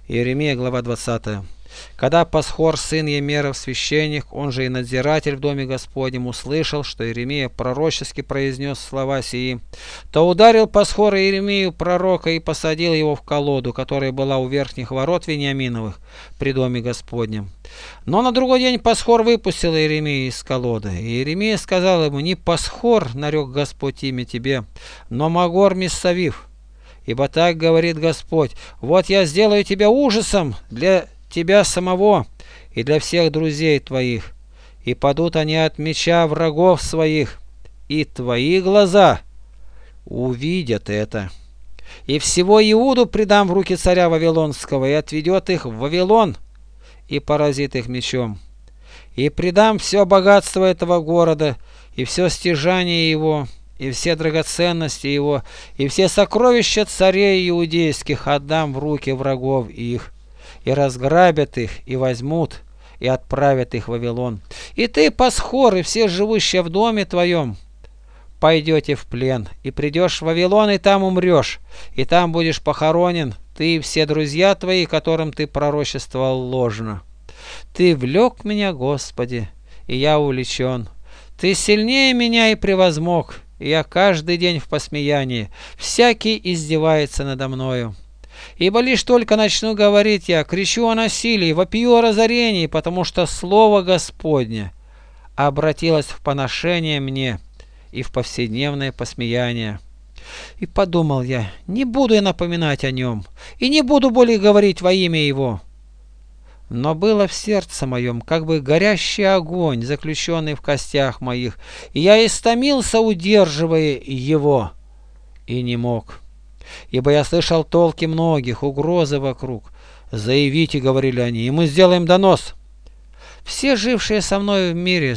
Иеремия, глава 20. Когда Пасхор, сын Емеров, священник, он же и надзиратель в доме Господнем, услышал, что Иеремия пророчески произнес слова сии, то ударил Пасхор Иеремию пророка и посадил его в колоду, которая была у верхних ворот Вениаминовых при доме Господнем. Но на другой день Пасхор выпустил Иеремию из колоды. И Иеремия сказал ему: «Не Пасхор, нарек Господь имя тебе, но Магор Миссавив. Ибо так говорит Господь: вот я сделаю тебя ужасом для тебя самого и для всех друзей твоих, и падут они от меча врагов своих, и твои глаза увидят это. И всего Иуду предам в руки царя Вавилонского, и отведет их в Вавилон, и поразит их мечом. И предам все богатство этого города, и все стяжание его, и все драгоценности его, и все сокровища царей иудейских отдам в руки врагов их, и разграбят их, и возьмут, и отправят их в Вавилон. И ты, Пасхор, и все живущие в доме твоем, пойдете в плен, и придешь в Вавилон, и там умрешь, и там будешь похоронен, ты и все друзья твои, которым ты пророчествовал ложно. Ты влек меня, Господи, и я увлечен. Ты сильнее меня и превозмог, и я каждый день в посмеянии. Всякий издевается надо мною. Ибо лишь только начну говорить я, кричу о насилии, вопию о разорении, потому что слово Господне обратилось в поношение мне и в повседневное посмеяние. И подумал я: не буду я напоминать о нем, и не буду более говорить во имя его. Но было в сердце моем как бы горящий огонь, заключенный в костях моих, и я истомился, удерживая его, и не мог. Ибо я слышал толки многих, угрозы вокруг. «Заявите, — говорили они, — и мы сделаем донос. Все жившие со мною в мире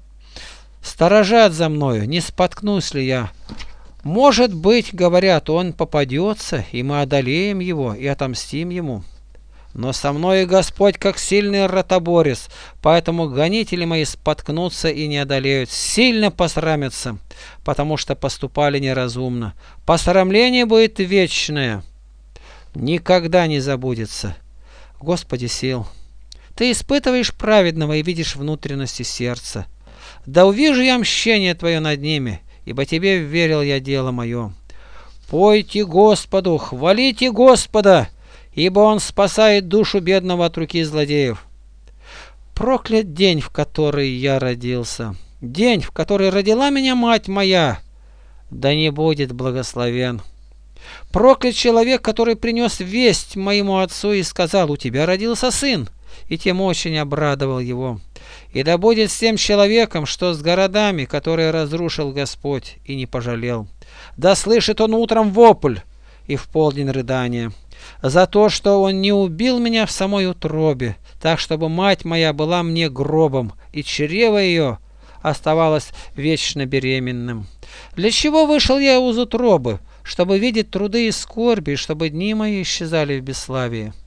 сторожат за мною, не споткнусь ли я. Может быть, — говорят, — он попадется, и мы одолеем его и отомстим ему. Но со мной Господь как сильный ротоборец, поэтому гонители мои споткнутся и не одолеют, сильно посрамятся, потому что поступали неразумно. Посрамление будет вечное, никогда не забудется. Господи сил, Ты испытываешь праведного и видишь внутренности сердца. Да увижу я мщение Твое над ними, ибо Тебе верил я дело мое. Пойте Господу, хвалите Господа, ибо Он спасает душу бедного от руки злодеев. Проклят день, в который я родился, день, в который родила меня мать моя, да не будет благословен. Проклят человек, который принес весть моему отцу и сказал: у тебя родился сын, и тем очень обрадовал его. И да будет с тем человеком, что с городами, которые разрушил Господь и не пожалел. Да слышит он утром вопль и в полдень рыдание, за то, что он не убил меня в самой утробе, так, чтобы мать моя была мне гробом, и чрево ее оставалось вечно беременным. Для чего вышел я из утробы? Чтобы видеть труды и скорби, чтобы дни мои исчезали в бесславии.